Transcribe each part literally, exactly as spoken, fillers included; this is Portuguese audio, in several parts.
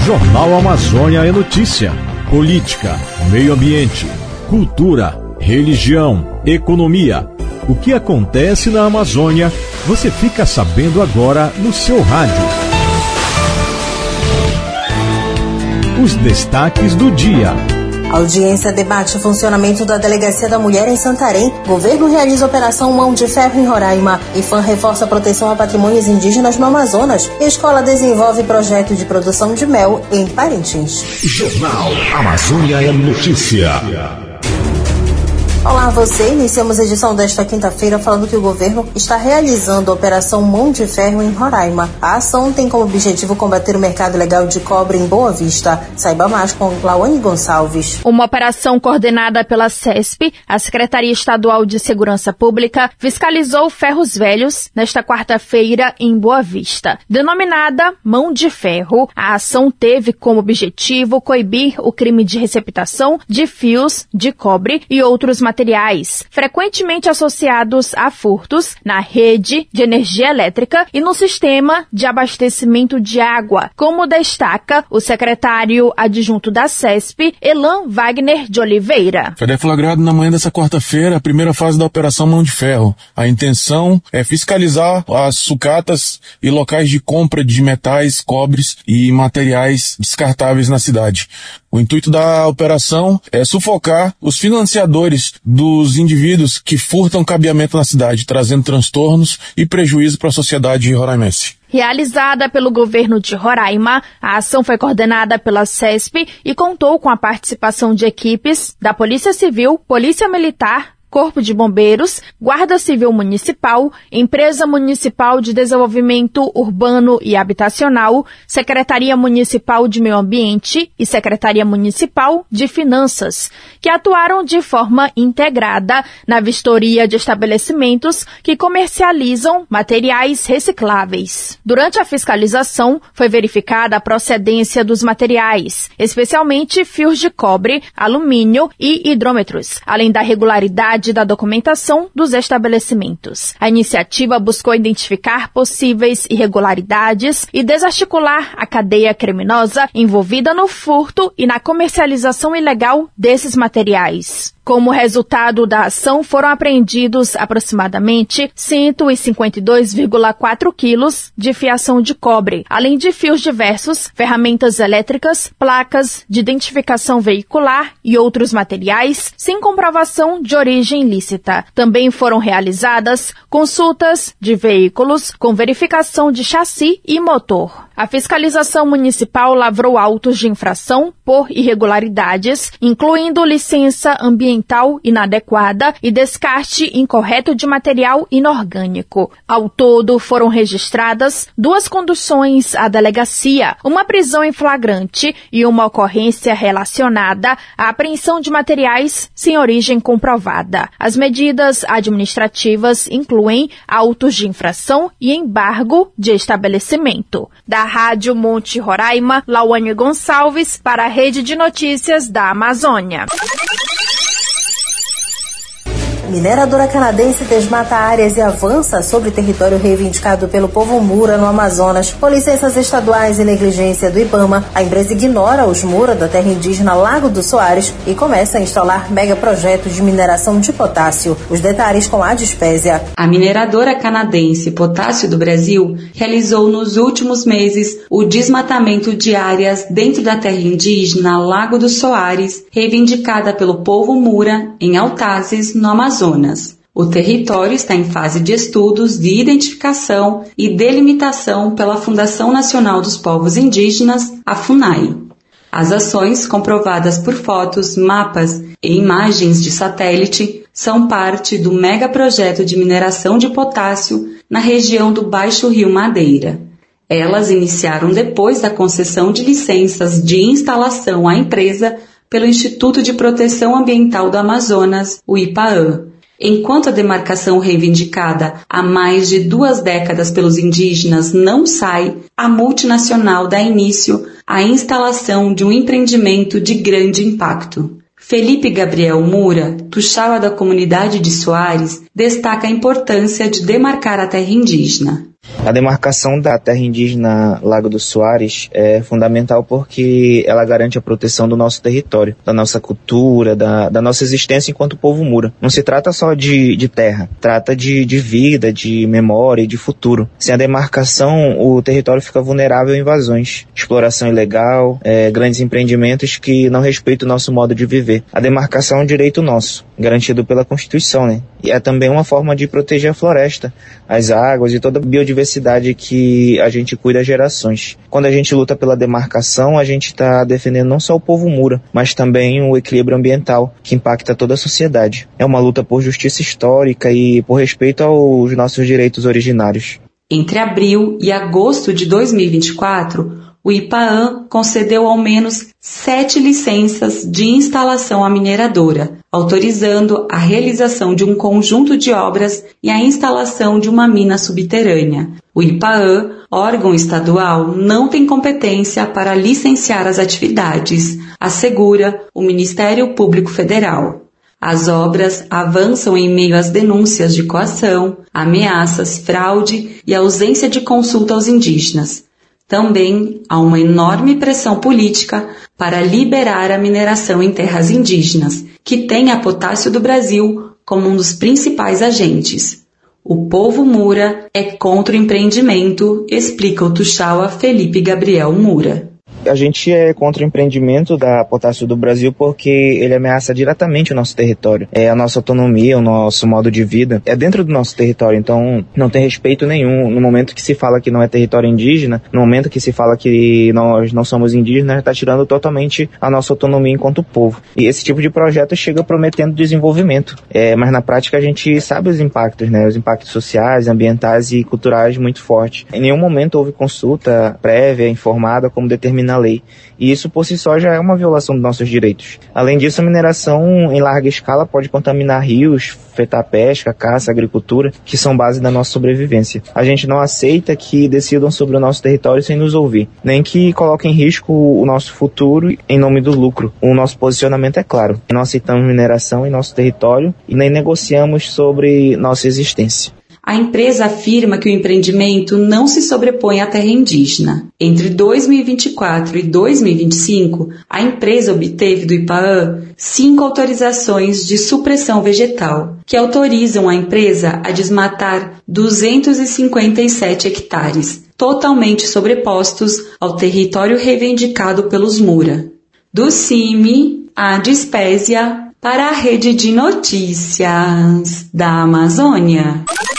Jornal Amazônia é notícia. Política, meio ambiente, cultura, religião, economia. O que acontece na Amazônia, você fica sabendo agora no seu rádio. Os destaques do dia. A audiência debate o funcionamento da Delegacia da Mulher em Santarém. Governo realiza operação Mão de Ferro em Roraima. IFAM reforça a proteção a patrimônios indígenas no Amazonas. Escola desenvolve projeto de produção de mel em Parintins. Jornal Amazônia é notícia. Olá, você. Iniciamos a edição desta quinta-feira falando que o governo está realizando a Operação Mão de Ferro em Roraima. A ação tem como objetivo combater o mercado ilegal de cobre em Boa Vista. Saiba mais com Lawane Gonçalves. Uma operação coordenada pela SESP, a Secretaria Estadual de Segurança Pública, fiscalizou ferros velhos nesta quarta-feira em Boa Vista. Denominada Mão de Ferro, a ação teve como objetivo coibir o crime de receptação de fios de cobre e outros materiais materiais, frequentemente associados a furtos na rede de energia elétrica e no sistema de abastecimento de água, como destaca o secretário adjunto da SESP, Elan Wagner de Oliveira. Foi deflagrado na manhã dessa quarta-feira a primeira fase da Operação Mão de Ferro. A intenção é fiscalizar as sucatas e locais de compra de metais, cobres e materiais descartáveis na cidade. O intuito da operação é sufocar os financiadores dos indivíduos que furtam cabeamento na cidade, trazendo transtornos e prejuízo para a sociedade roraimense. Realizada pelo governo de Roraima, a ação foi coordenada pela SESP e contou com a participação de equipes da Polícia Civil, Polícia Militar, Corpo de Bombeiros, Guarda Civil Municipal, Empresa Municipal de Desenvolvimento Urbano e Habitacional, Secretaria Municipal de Meio Ambiente e Secretaria Municipal de Finanças, que atuaram de forma integrada na vistoria de estabelecimentos que comercializam materiais recicláveis. Durante a fiscalização, foi verificada a procedência dos materiais, especialmente fios de cobre, alumínio e hidrômetros, além da regularidade da documentação dos estabelecimentos. A iniciativa buscou identificar possíveis irregularidades e desarticular a cadeia criminosa envolvida no furto e na comercialização ilegal desses materiais. Como resultado da ação, foram apreendidos aproximadamente cento e cinquenta e dois vírgula quatro quilos de fiação de cobre, além de fios diversos, ferramentas elétricas, placas de identificação veicular e outros materiais sem comprovação de origem ilícita. Também foram realizadas consultas de veículos com verificação de chassi e motor. A fiscalização municipal lavrou autos de infração por irregularidades, incluindo licença ambiental inadequada e descarte incorreto de material inorgânico. Ao todo, foram registradas duas conduções à delegacia, uma prisão em flagrante e uma ocorrência relacionada à apreensão de materiais sem origem comprovada. As medidas administrativas incluem autos de infração e embargo de estabelecimento. Da Rádio Monte Roraima, Lawane Gonçalves, para a Rede de Notícias da Amazônia. Mineradora canadense desmata áreas e avança sobre território reivindicado pelo povo Mura no Amazonas. Com licenças estaduais e negligência do IBAMA, a empresa ignora os Mura da terra indígena Lago do Soares e começa a instalar megaprojetos de mineração de potássio. Os detalhes com a Dispésia. A mineradora canadense Potássio do Brasil realizou nos últimos meses o desmatamento de áreas dentro da terra indígena Lago do Soares, reivindicada pelo povo Mura em Altazes, no Amazonas. O território está em fase de estudos de identificação e delimitação pela Fundação Nacional dos Povos Indígenas, a FUNAI. As ações, comprovadas por fotos, mapas e imagens de satélite, são parte do megaprojeto de mineração de potássio na região do Baixo Rio Madeira. Elas iniciaram depois da concessão de licenças de instalação à empresa pelo Instituto de Proteção Ambiental do Amazonas, o IPAAM. Enquanto a demarcação reivindicada há mais de duas décadas pelos indígenas não sai, a multinacional dá início à instalação de um empreendimento de grande impacto. Felipe Gabriel Mura, tuxaua da comunidade de Soares, destaca a importância de demarcar a terra indígena. A demarcação da terra indígena Lago do Soares é fundamental porque ela garante a proteção do nosso território, da nossa cultura, da, da nossa existência enquanto povo Mura. Não se trata só de, de terra, trata de, de vida, de memória e de futuro. Sem a demarcação, o território fica vulnerável a invasões, exploração ilegal, é, grandes empreendimentos que não respeitam o nosso modo de viver. A demarcação é um direito nosso, garantido pela Constituição, né? E é também uma forma de proteger a floresta, as águas e toda a biodiversidade que a gente cuida há gerações. Quando a gente luta pela demarcação, a gente está defendendo não só o povo Mura, mas também o equilíbrio ambiental, que impacta toda a sociedade. É uma luta por justiça histórica e por respeito aos nossos direitos originários. Entre abril e agosto de dois mil e vinte e quatro, o IPAAM concedeu ao menos sete licenças de instalação à mineradora, autorizando a realização de um conjunto de obras e a instalação de uma mina subterrânea. O IPAAM, órgão estadual, não tem competência para licenciar as atividades, assegura o Ministério Público Federal. As obras avançam em meio às denúncias de coação, ameaças, fraude e ausência de consulta aos indígenas. Também há uma enorme pressão política para liberar a mineração em terras indígenas, que tem a Potássio do Brasil como um dos principais agentes. O povo Mura é contra o empreendimento, explica o Tuxaua Felipe Gabriel Mura. A gente é contra o empreendimento da Potássio do Brasil porque ele ameaça diretamente o nosso território. É a nossa autonomia, o nosso modo de vida. É dentro do nosso território, então não tem respeito nenhum. No momento que se fala que não é território indígena, no momento que se fala que nós não somos indígenas, está tirando totalmente a nossa autonomia enquanto povo. E esse tipo de projeto chega prometendo desenvolvimento. É, mas na prática a gente sabe os impactos, né? Os impactos sociais, ambientais e culturais muito fortes. Em nenhum momento houve consulta prévia, informada, como determina a lei. E isso por si só já é uma violação dos nossos direitos. Além disso, a mineração em larga escala pode contaminar rios, afetar a pesca, a caça, a agricultura, que são base da nossa sobrevivência. A gente não aceita que decidam sobre o nosso território sem nos ouvir, nem que coloquem em risco o nosso futuro em nome do lucro. O nosso posicionamento é claro. Não aceitamos mineração em nosso território e nem negociamos sobre nossa existência. A empresa afirma que o empreendimento não se sobrepõe à terra indígena. Entre dois mil e vinte e quatro e dois mil e vinte e cinco, a empresa obteve do IPAAM cinco autorizações de supressão vegetal, que autorizam a empresa a desmatar duzentos e cinquenta e sete hectares, totalmente sobrepostos ao território reivindicado pelos Mura. Do C I M, a Dispésia, para a Rede de Notícias da Amazônia.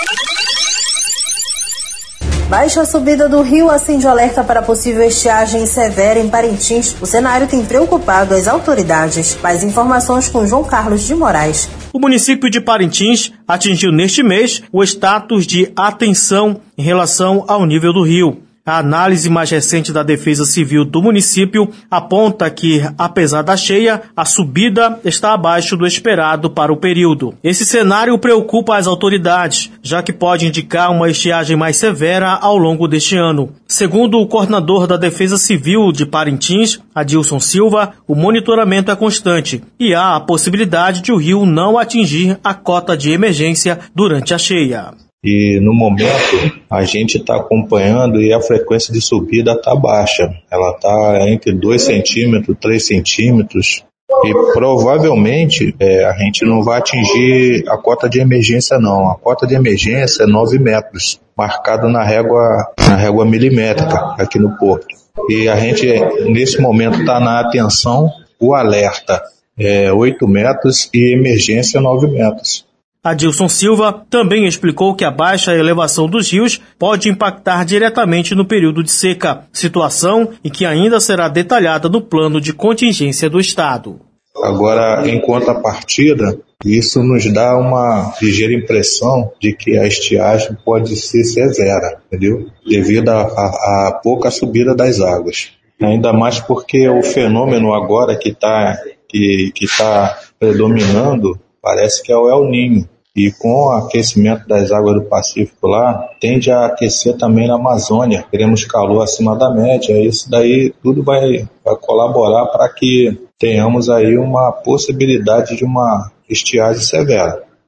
Baixa subida do rio acende alerta para possível estiagem severa em Parintins. O cenário tem preocupado as autoridades. Mais informações com João Carlos de Moraes. O município de Parintins atingiu neste mês o status de atenção em relação ao nível do rio. A análise mais recente da Defesa Civil do município aponta que, apesar da cheia, a subida está abaixo do esperado para o período. Esse cenário preocupa as autoridades, já que pode indicar uma estiagem mais severa ao longo deste ano. Segundo o coordenador da Defesa Civil de Parintins, Adilson Silva, o monitoramento é constante e há a possibilidade de o rio não atingir a cota de emergência durante a cheia. E no momento a gente está acompanhando e a frequência de subida está baixa. Ela está entre dois centímetros, três centímetros. E provavelmente é, a gente não vai atingir a cota de emergência não. A cota de emergência é nove metros, marcado na régua, na régua milimétrica aqui no porto. E a gente nesse momento está na atenção, o alerta é oito metros e emergência nove metros. Adilson Silva também explicou que a baixa elevação dos rios pode impactar diretamente no período de seca, situação em que ainda será detalhada no plano de contingência do Estado. Agora, em contrapartida, isso nos dá uma ligeira impressão de que a estiagem pode ser severa, entendeu? Devido à pouca subida das águas. Ainda mais porque o fenômeno agora que está que, que tá predominando parece que é o El Niño. E com o aquecimento das águas do Pacífico lá, tende a aquecer também na Amazônia. Teremos calor acima da média. Isso daí tudo vai, vai colaborar para que tenhamos aí uma possibilidade de uma estiagem severa.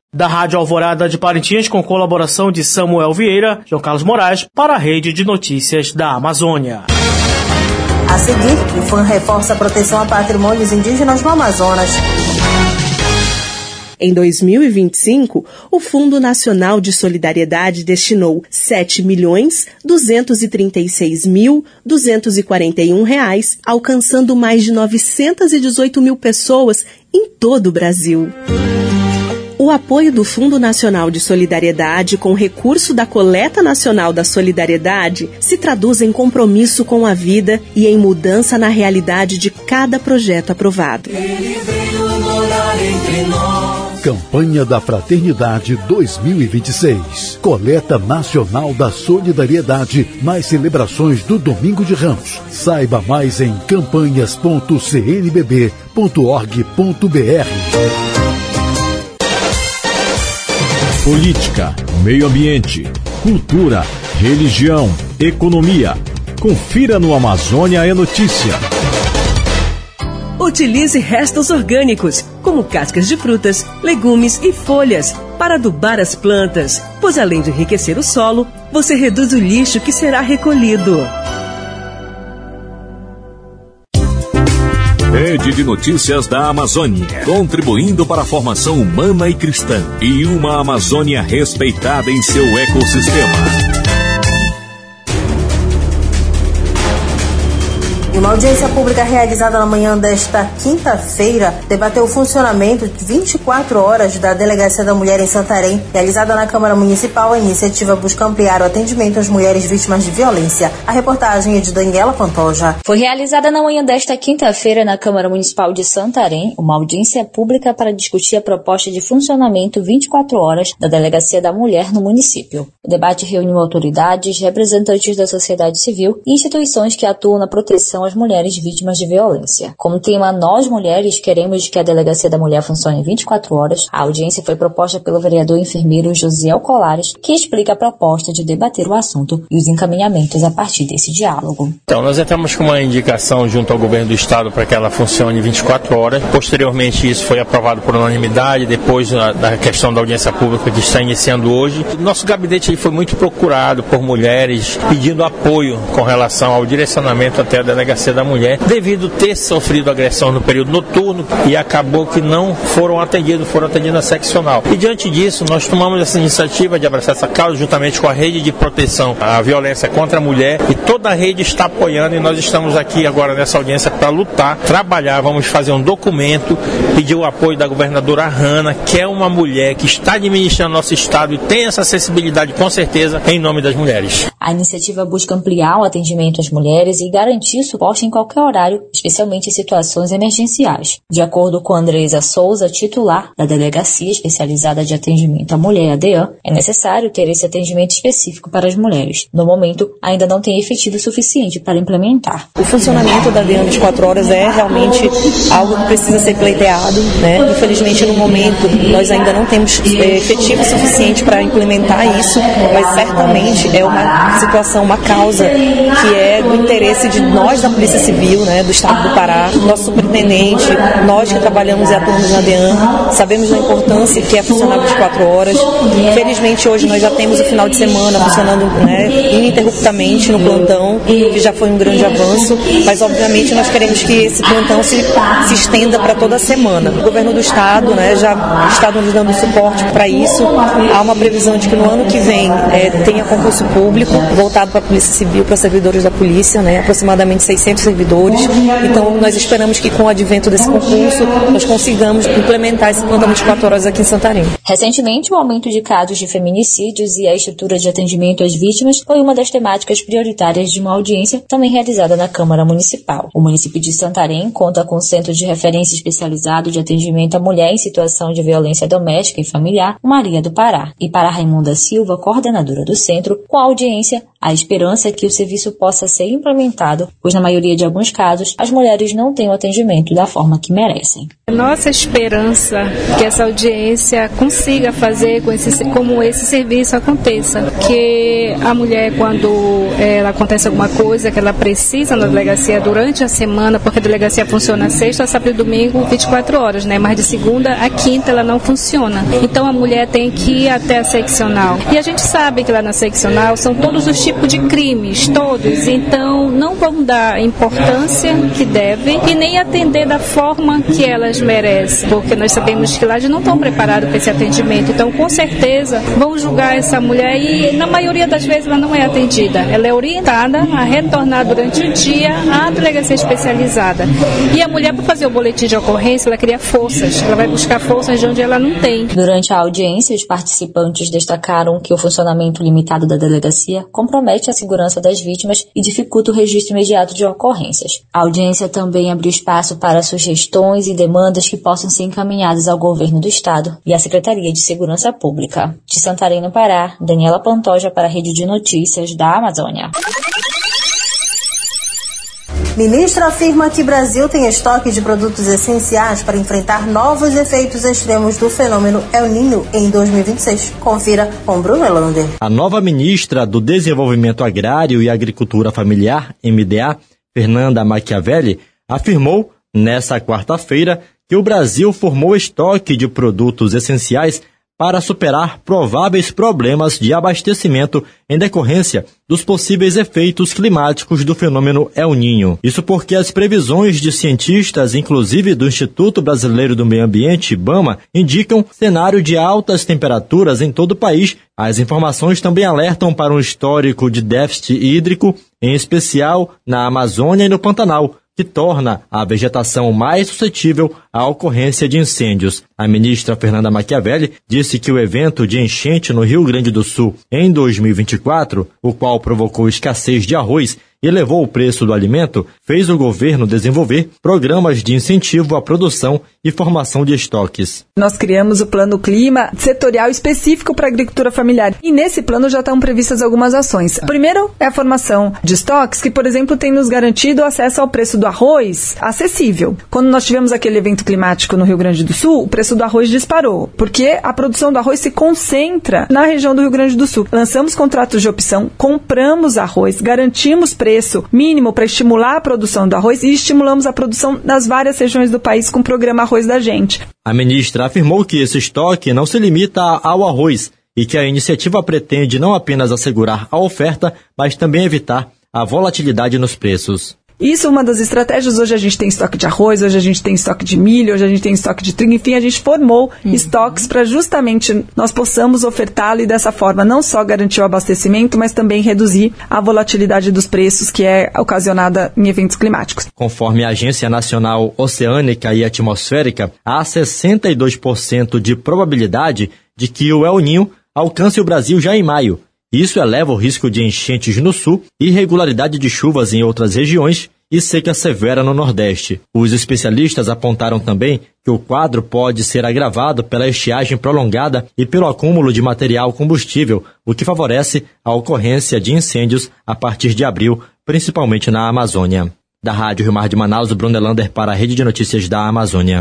Da Rádio Alvorada de Parintins, com colaboração de Samuel Vieira, João Carlos Moraes, para a Rede de Notícias da Amazônia. A seguir, o F A M reforça a proteção a patrimônios indígenas no Amazonas. Em dois mil e vinte e cinco, o Fundo Nacional de Solidariedade destinou sete milhões duzentos e trinta e seis mil duzentos e quarenta e um reais, alcançando mais de novecentos e dezoito mil pessoas em todo o Brasil. O apoio do Fundo Nacional de Solidariedade com recurso da Coleta Nacional da Solidariedade se traduz em compromisso com a vida e em mudança na realidade de cada projeto aprovado. Ele veio morar entre nós. Campanha da Fraternidade dois mil e vinte e seis. Coleta Nacional da Solidariedade nas celebrações do Domingo de Ramos. Saiba mais em campanhas ponto c n b b ponto org ponto b r. Política, meio ambiente, cultura, religião, economia. Confira no Amazônia é Notícia. Utilize restos orgânicos, como cascas de frutas, legumes e folhas, para adubar as plantas, pois além de enriquecer o solo, você reduz o lixo que será recolhido. Rede de Notícias da Amazônia, contribuindo para a formação humana e cristã e uma Amazônia respeitada em seu ecossistema. Uma audiência pública realizada na manhã desta quinta-feira debateu o funcionamento de vinte e quatro horas da Delegacia da Mulher em Santarém. Realizada na Câmara Municipal, a iniciativa busca ampliar o atendimento às mulheres vítimas de violência. A reportagem é de Daniela Pantoja. Foi realizada na manhã desta quinta-feira na Câmara Municipal de Santarém uma audiência pública para discutir a proposta de funcionamento vinte e quatro horas da Delegacia da Mulher no município. O debate reuniu autoridades, representantes da sociedade civil e instituições que atuam na proteção às mulheres vítimas de violência. Como tema Nós Mulheres Queremos que a Delegacia da Mulher funcione vinte e quatro horas, a audiência foi proposta pelo vereador enfermeiro Josiel Colares, que explica a proposta de debater o assunto e os encaminhamentos a partir desse diálogo. Então, nós entramos com uma indicação junto ao governo do estado para que ela funcione vinte e quatro horas. Posteriormente, isso foi aprovado por unanimidade, depois da questão da audiência pública que está iniciando hoje. Nosso gabinete foi muito procurado por mulheres pedindo apoio com relação ao direcionamento até a Delegacia da Mulher, devido ter sofrido agressão no período noturno e acabou que não foram atendidos, foram atendidos na seccional. E diante disso, nós tomamos essa iniciativa de abraçar essa causa juntamente com a rede de proteção à violência contra a mulher, e toda a rede está apoiando, e nós estamos aqui agora nessa audiência para lutar, trabalhar, vamos fazer um documento, pedir o apoio da governadora Hanna, que é uma mulher que está administrando nosso estado e tem essa acessibilidade com certeza em nome das mulheres. A iniciativa busca ampliar o atendimento às mulheres e garantir suporte em qualquer horário, especialmente em situações emergenciais. De acordo com Andresa Souza, titular da Delegacia Especializada de Atendimento à Mulher, a DEAN, é necessário ter esse atendimento específico para as mulheres. No momento, ainda não tem efetivo suficiente para implementar. O funcionamento da DEAN vinte e quatro horas é realmente algo que precisa ser pleiteado, né? Infelizmente, no momento, nós ainda não temos é, efetivo suficiente para implementar isso, mas certamente é uma situação, uma causa que é do interesse de nós da Polícia Civil, né, do Estado do Pará, nosso superintendente, nós que trabalhamos e atuamos na DEAN, sabemos da importância que é funcionar vinte e quatro horas. Felizmente, hoje nós já temos o final de semana funcionando, né, ininterruptamente no plantão, que já foi um grande avanço, mas obviamente nós queremos que esse plantão se, se estenda para toda a semana. O governo do Estado, né, já está nos dando suporte para isso. Há uma previsão de que no ano que vem é, tenha concurso público voltado para a Polícia Civil, para servidores da polícia, né, aproximadamente seiscentos servidores. Então, nós esperamos que com o advento desse concurso, nós consigamos implementar esse plantão vinte e quatro horas aqui em Santarém. Recentemente, o aumento de casos de feminicídios e a estrutura de atendimento às vítimas foi uma das temáticas prioritárias de uma audiência também realizada na Câmara Municipal. O município de Santarém conta com um centro de referência especializado de atendimento à mulher em situação de violência doméstica e familiar, Maria do Pará. E para Raimunda Silva, coordenadora do centro, com a audiência, a esperança é que o serviço possa ser implementado, pois na maioria de alguns casos, as mulheres não têm o atendimento da forma que merecem. Nossa esperança que essa audiência consiga fazer com esse, como esse serviço aconteça. Que a mulher, quando ela acontece alguma coisa que ela precisa na delegacia durante a semana, porque a delegacia funciona sexta, sábado e domingo, vinte e quatro horas, né? Mas de segunda a quinta ela não funciona. Então a mulher tem que ir até a seccional. E a gente sabe que lá na seccional são todos os tipos de crimes, todos. Então não vão dar a importância que devem e nem atender da forma que elas merecem, porque nós sabemos que lá eles não estão preparados para esse atendimento. Então com certeza vão julgar essa mulher e na maioria das vezes ela não é atendida. Ela é orientada a retornar durante o dia à delegacia especializada. E a mulher, para fazer o boletim de ocorrência, ela cria forças. Ela vai buscar forças de onde ela não tem. Durante a audiência, os participantes destacaram que o funcionamento limitado da delegacia compromete a segurança das vítimas e dificulta o registro imediato de ocorrências. A audiência também abriu espaço para sugestões e demandas que possam ser encaminhadas ao governo do estado e à Secretaria de Segurança Pública. De Santarém, no Pará, Daniela Pantoja para a Rede de Notícias da Amazônia. Ministro afirma que Brasil tem estoque de produtos essenciais para enfrentar novos efeitos extremos do fenômeno El Niño em dois mil e vinte e seis. Confira com Bruno Elander. A nova ministra do Desenvolvimento Agrário e Agricultura Familiar, M D A, Fernanda Machiavelli, afirmou nesta quarta-feira que o Brasil formou estoque de produtos essenciais para superar prováveis problemas de abastecimento em decorrência dos possíveis efeitos climáticos do fenômeno El Niño. Isso porque as previsões de cientistas, inclusive do Instituto Brasileiro do Meio Ambiente, IBAMA, indicam cenário de altas temperaturas em todo o país. As informações também alertam para um histórico de déficit hídrico, em especial na Amazônia e no Pantanal, que torna a vegetação mais suscetível à ocorrência de incêndios. A ministra Fernanda Machiavelli disse que o evento de enchente no Rio Grande do Sul em dois mil e vinte e quatro, o qual provocou escassez de arroz e elevou o preço do alimento, fez o governo desenvolver programas de incentivo à produção e formação de estoques. Nós criamos o Plano Clima setorial específico para a agricultura familiar e nesse plano já estão previstas algumas ações. Primeiro é a formação de estoques que, por exemplo, tem nos garantido acesso ao preço do arroz acessível. Quando nós tivemos aquele evento climático no Rio Grande do Sul, o preço do arroz disparou, porque a produção do arroz se concentra na região do Rio Grande do Sul. Lançamos contratos de opção, compramos arroz, garantimos preço preço mínimo para estimular a produção do arroz e estimulamos a produção nas várias regiões do país com o programa Arroz da Gente. A ministra afirmou que esse estoque não se limita ao arroz e que a iniciativa pretende não apenas assegurar a oferta, mas também evitar a volatilidade nos preços. Isso é uma das estratégias. Hoje a gente tem estoque de arroz, hoje a gente tem estoque de milho, hoje a gente tem estoque de trigo. Enfim, a gente formou uhum. estoques para justamente nós possamos ofertá-lo e dessa forma não só garantir o abastecimento, mas também reduzir a volatilidade dos preços que é ocasionada em eventos climáticos. Conforme a Agência Nacional Oceânica e Atmosférica, há sessenta e dois por cento de probabilidade de que o El Niño alcance o Brasil já em maio. Isso eleva o risco de enchentes no sul, irregularidade de chuvas em outras regiões e seca severa no Nordeste. Os especialistas apontaram também que o quadro pode ser agravado pela estiagem prolongada e pelo acúmulo de material combustível, o que favorece a ocorrência de incêndios a partir de abril, principalmente na Amazônia. Da Rádio Rio Mar de Manaus, Bruno Elander para a Rede de Notícias da Amazônia.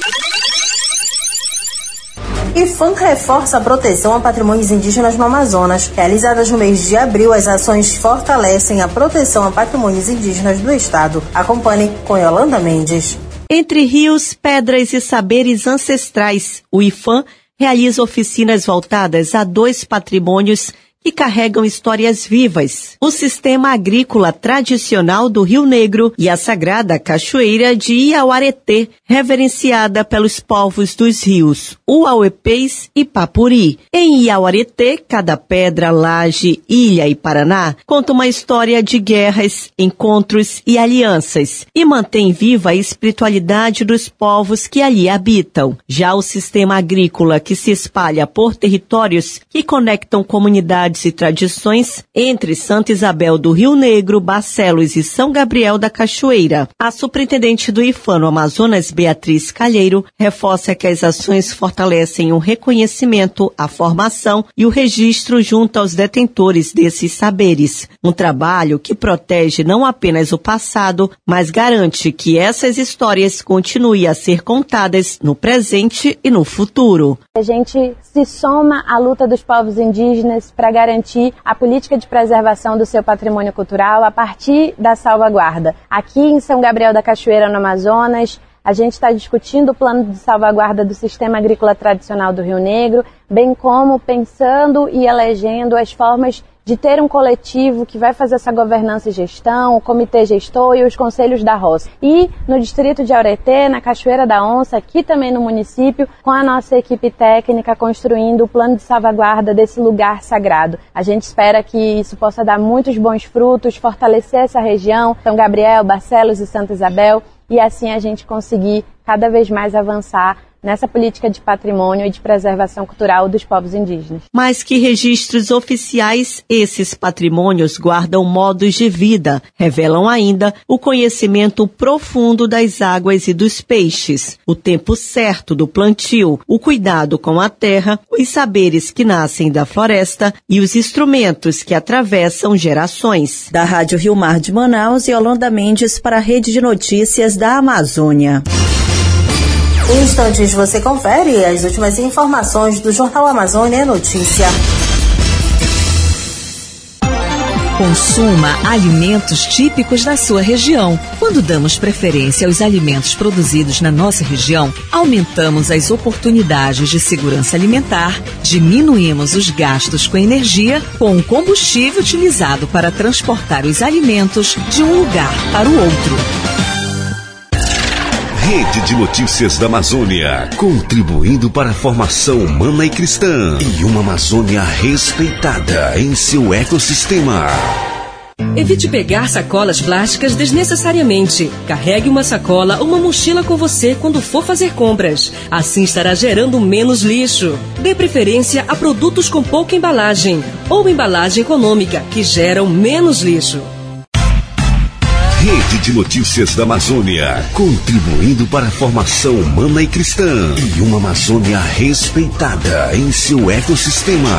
IPHAN reforça a proteção a patrimônios indígenas no Amazonas. Realizadas no mês de abril, as ações fortalecem a proteção a patrimônios indígenas do estado. Acompanhe com Yolanda Mendes. Entre rios, pedras e saberes ancestrais, o IPHAN realiza oficinas voltadas a dois patrimônios que carregam histórias vivas: o sistema agrícola tradicional do Rio Negro e a sagrada cachoeira de Iauareté, reverenciada pelos povos dos rios Uauepês e Papuri. Em Iauareté, cada pedra, laje, ilha e Paraná conta uma história de guerras, encontros e alianças e mantém viva a espiritualidade dos povos que ali habitam. Já o sistema agrícola, que se espalha por territórios que conectam comunidades atividades e tradições entre Santa Isabel do Rio Negro, Barcelos e São Gabriel da Cachoeira. A superintendente do IFAM no Amazonas, Beatriz Calheiro, reforça que as ações fortalecem o reconhecimento, a formação e o registro junto aos detentores desses saberes. Um trabalho que protege não apenas o passado, mas garante que essas histórias continuem a ser contadas no presente e no futuro. A gente se soma à luta dos povos indígenas para garantir a política de preservação do seu patrimônio cultural a partir da salvaguarda. Aqui em São Gabriel da Cachoeira, no Amazonas, a gente está discutindo o plano de salvaguarda do sistema agrícola tradicional do Rio Negro, bem como pensando e elegendo as formas de ter um coletivo que vai fazer essa governança e gestão, o comitê gestor e os conselhos da roça. E no distrito de Aureté, na Cachoeira da Onça, aqui também no município, com a nossa equipe técnica construindo o plano de salvaguarda desse lugar sagrado. A gente espera que isso possa dar muitos bons frutos, fortalecer essa região, São Gabriel, Barcelos e Santa Isabel, e assim a gente conseguir cada vez mais avançar nessa política de patrimônio e de preservação cultural dos povos indígenas. Mas que registros oficiais esses patrimônios guardam modos de vida, revelam ainda o conhecimento profundo das águas e dos peixes, o tempo certo do plantio, o cuidado com a terra, os saberes que nascem da floresta e os instrumentos que atravessam gerações. Da Rádio Rio Mar de Manaus, Yolanda Mendes para a Rede de Notícias da Amazônia. Em instantes você confere as últimas informações do Jornal Amazônia Notícia. Consuma alimentos típicos da sua região. Quando damos preferência aos alimentos produzidos na nossa região, aumentamos as oportunidades de segurança alimentar, diminuímos os gastos com energia, com o combustível utilizado para transportar os alimentos de um lugar para o outro. Rede de Notícias da Amazônia, contribuindo para a formação humana e cristã e uma Amazônia respeitada em seu ecossistema. Evite pegar sacolas plásticas desnecessariamente. Carregue uma sacola ou uma mochila com você quando for fazer compras. Assim estará gerando menos lixo. Dê preferência a produtos com pouca embalagem ou embalagem econômica, que geram menos lixo. Rede de Notícias da Amazônia, contribuindo para a formação humana e cristã e uma Amazônia respeitada em seu ecossistema.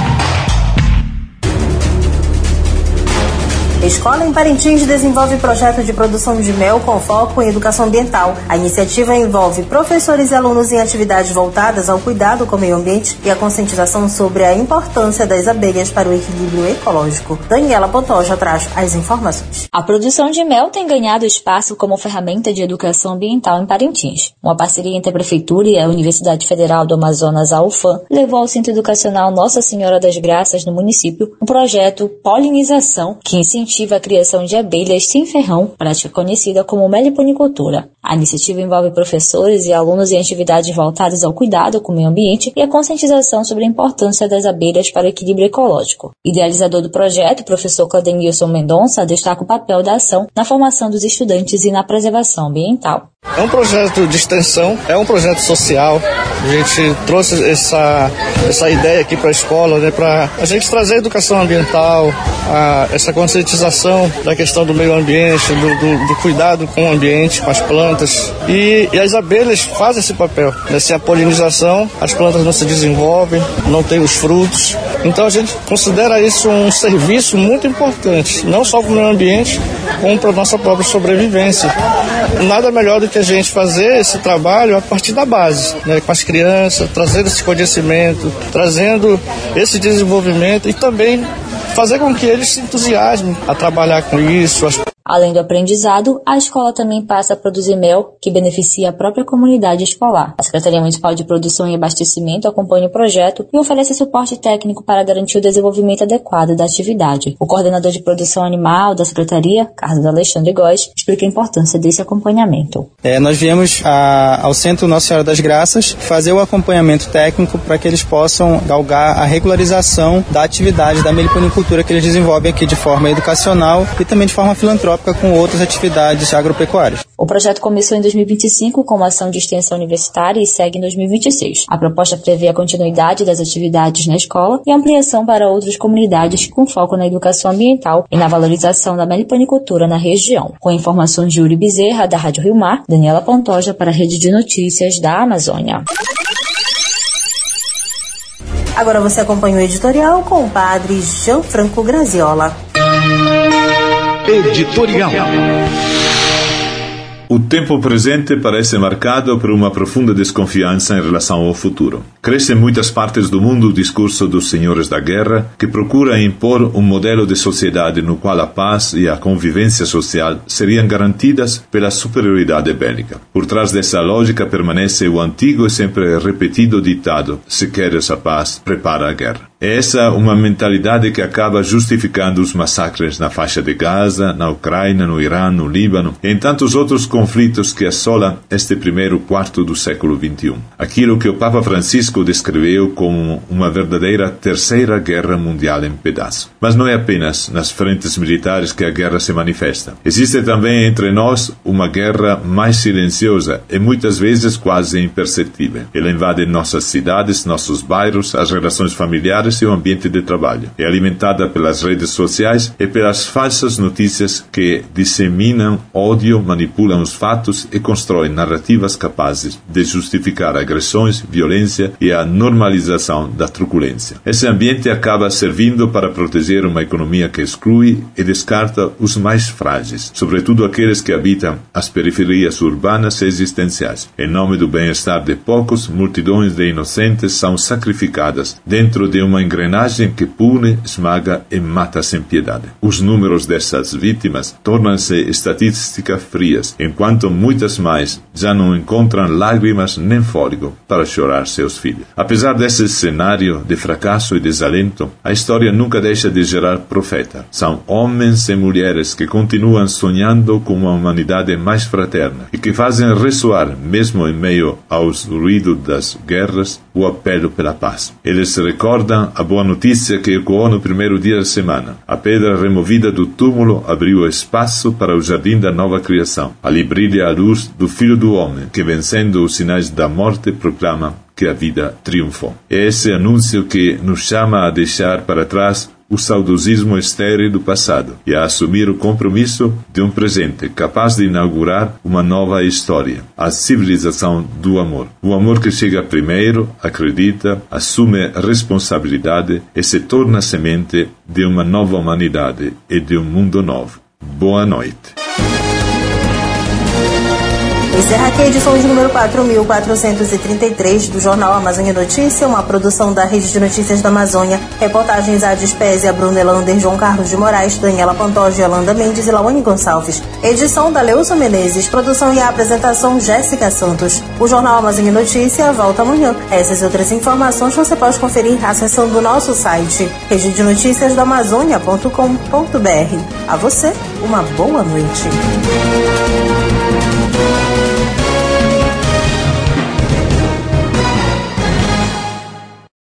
Escola em Parintins desenvolve projeto de produção de mel com foco em educação ambiental. A iniciativa envolve professores e alunos em atividades voltadas ao cuidado com o meio ambiente e a conscientização sobre a importância das abelhas para o equilíbrio ecológico. Daniela Potoja traz as informações. A produção de mel tem ganhado espaço como ferramenta de educação ambiental em Parintins. Uma parceria entre a Prefeitura e a Universidade Federal do Amazonas, a U F A M, levou ao Centro Educacional Nossa Senhora das Graças, no município, um projeto Polinização, que incentiva a criação de abelhas sem ferrão, prática conhecida como meliponicultura. A iniciativa envolve professores e alunos em atividades voltadas ao cuidado com o meio ambiente e a conscientização sobre a importância das abelhas para o equilíbrio ecológico. Idealizador do projeto, o professor Claudenilson Mendonça destaca o papel da ação na formação dos estudantes e na preservação ambiental. É um projeto de extensão, é um projeto social. A gente trouxe essa, essa ideia aqui para a escola, né, para a gente trazer a educação ambiental, a, essa conscientização da questão do meio ambiente, do, do, do cuidado com o ambiente, com as plantas. E, e as abelhas fazem esse papel. Né? Sem a polinização, as plantas não se desenvolvem, não tem os frutos. Então a gente considera isso um serviço muito importante, não só para o meio ambiente, como para a nossa própria sobrevivência. Nada melhor do que a gente fazer esse trabalho a partir da base, né, com as crianças, trazendo esse conhecimento, trazendo esse desenvolvimento e também fazer com que eles se entusiasmem a trabalhar com isso. Além do aprendizado, a escola também passa a produzir mel, que beneficia a própria comunidade escolar. A Secretaria Municipal de Produção e Abastecimento acompanha o projeto e oferece suporte técnico para garantir o desenvolvimento adequado da atividade. O coordenador de produção animal da Secretaria, Carlos Alexandre Góes, explica a importância desse acompanhamento. É, nós viemos a, ao Centro Nossa Senhora das Graças fazer o acompanhamento técnico para que eles possam galgar a regularização da atividade da meliponicultura que eles desenvolvem aqui de forma educacional e também de forma filantrópica antrópica com outras atividades agropecuárias. O projeto começou em dois mil e vinte e cinco com uma ação de extensão universitária e segue em dois mil e vinte e seis. A proposta prevê a continuidade das atividades na escola e ampliação para outras comunidades com foco na educação ambiental e na valorização da meliponicultura na região. Com informações de Yuri Bezerra, da Rádio Rio Mar, Daniela Pantoja para a Rede de Notícias da Amazônia. Agora você acompanha o editorial com o padre Gianfranco Graziola. Editorial. O tempo presente parece marcado por uma profunda desconfiança em relação ao futuro. Cresce em muitas partes do mundo o discurso dos senhores da guerra, que procura impor um modelo de sociedade no qual a paz e a convivência social seriam garantidas pela superioridade bélica. Por trás dessa lógica permanece o antigo e sempre repetido ditado: se queres a paz, prepara a guerra. É essa uma mentalidade que acaba justificando os massacres na faixa de Gaza, na Ucrânia, no Irã, no Líbano e em tantos outros conflitos que assolam este primeiro quarto do século vinte e um. Aquilo que o Papa Francisco descreveu como uma verdadeira terceira guerra mundial em pedaços. Mas não é apenas nas frentes militares que a guerra se manifesta. Existe também entre nós uma guerra mais silenciosa e muitas vezes quase imperceptível. Ela invade nossas cidades, nossos bairros, as relações familiares e o ambiente de trabalho. É alimentada pelas redes sociais e pelas falsas notícias que disseminam ódio, manipulam os fatos e constroem narrativas capazes de justificar agressões, violência e a normalização da truculência. Esse ambiente acaba servindo para proteger uma economia que exclui e descarta os mais frágeis, sobretudo aqueles que habitam as periferias urbanas e existenciais. Em nome do bem-estar de poucos, multidões de inocentes são sacrificadas dentro de uma engrenagem que pune, esmaga e mata sem piedade. Os números dessas vítimas tornam-se estatísticas frias, enquanto muitas mais já não encontram lágrimas nem fôlego para chorar seus filhos. Apesar desse cenário de fracasso e desalento, a história nunca deixa de gerar profeta. São homens e mulheres que continuam sonhando com uma humanidade mais fraterna e que fazem ressoar, mesmo em meio aos ruídos das guerras, o apelo pela paz. Eles recordam a boa notícia que ecoou no primeiro dia da semana. A pedra removida do túmulo abriu espaço para o jardim da nova criação. Ali brilha a luz do Filho do Homem, que vencendo os sinais da morte proclama que a vida triunfou. É esse anúncio que nos chama a deixar para trás o saudosismo estéril do passado e a assumir o compromisso de um presente capaz de inaugurar uma nova história, a civilização do amor. O amor que chega primeiro, acredita, assume responsabilidade e se torna semente de uma nova humanidade e de um mundo novo. Boa noite. Encerra aqui a edição de número quatro mil quatrocentos e trinta e três do Jornal Amazônia Notícia, uma produção da Rede de Notícias da Amazônia. Reportagens a Dispésia, Bruno Elander, João Carlos de Moraes, Daniela Pantoja, Yolanda Mendes e Lawane Gonçalves. Edição da Leusa Menezes, produção e apresentação Jéssica Santos. O Jornal Amazônia Notícia volta amanhã. Essas e outras informações você pode conferir acessando o nosso site rede de notícias da amazônia ponto com ponto br. A você, uma boa noite.